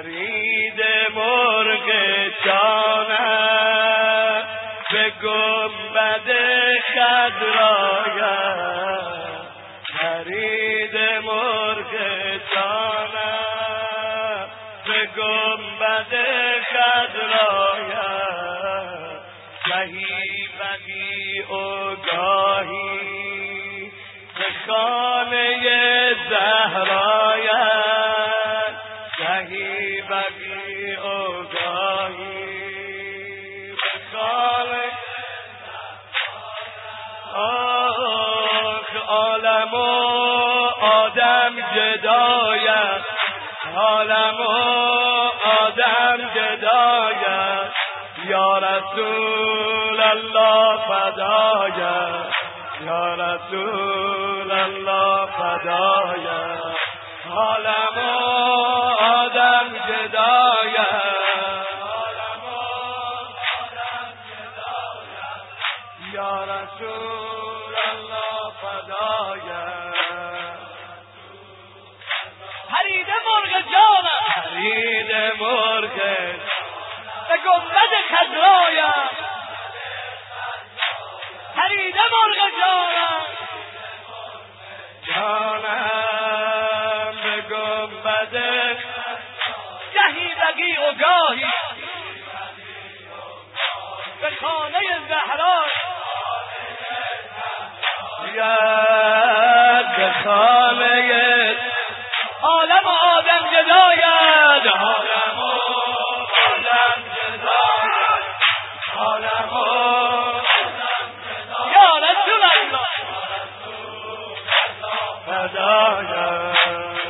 خرید مرغ جانم به گنبد خضرایم، خرید مرغ جانم به گنبد خضرایم، گهی بقیع و گاهی به خانه زهرایم، گهی بقیع و گاهی به خانه آخ عالم و آدم جدایم، عالم و آدم جدایم، یا رسول الله فدایم، یا رسول الله فدایم، عالم و آدم جدایم، عالم و آدم جدایم، یا رسول الله فدایم. خرید مرغ جانم خرید مرغ به گنبد خضرایم، خرید مرغ جانم جانم به گنبد گهی بقیع و گاهی به خانه زهرا، به خانه عالم و آدم جداید، عالم و آدم جداید، عالم و یا رسول الله فدایم،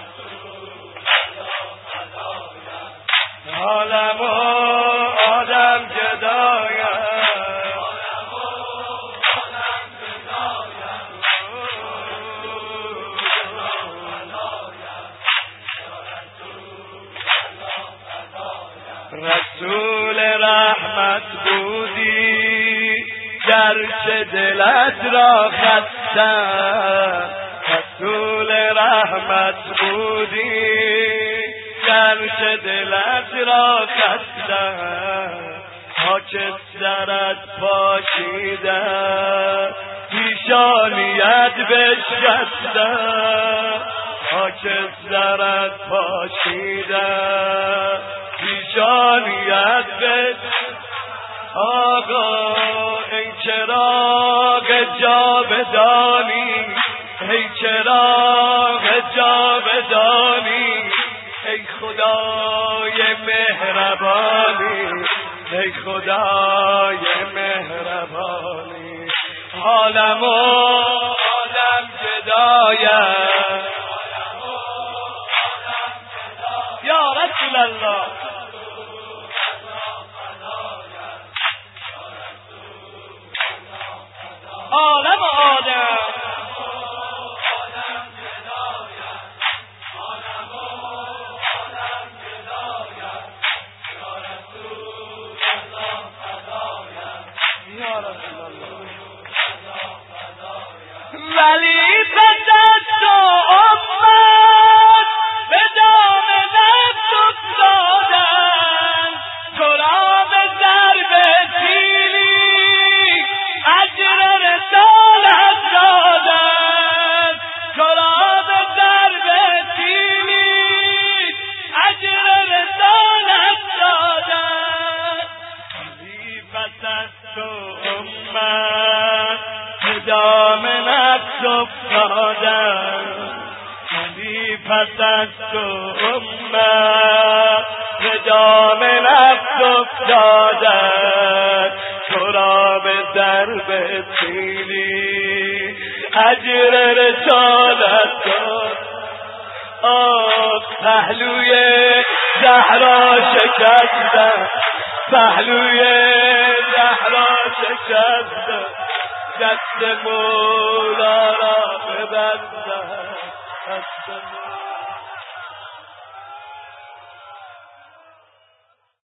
عالم و آدم جدایم، رسول رحمت بودی گرچه دلت را خستم، رسول رحمت بودی گرچه دلت را خستم، خاکسترت پاشیدم پیشانیت بشکستم، خاکسترت پاشیدم پیشانیت بشکستم. آقا ای چراغ جاودانی، ای چراغ جاودانی، ای خدای مهربانی، ای خدای مهربانی، عالم و آدم جدایم، یا رسول الله عالم و آدم ولی پس از تو امت به دام نفس افتادن، تو را به ضرب تیری اجر رسالت دادن، تو را به ضرب تیری اجر رسالت دادن. ولی پس از تو امت به دام نفس افتادن، ولی پس از تو امت به دام نفس افتادن، تو را به ضرب تیری اجر رسالت داد. آخ پهلوی زهرا شکستم، پهلوی زهرا شکستم، دست مولا را ببندم، دست مولا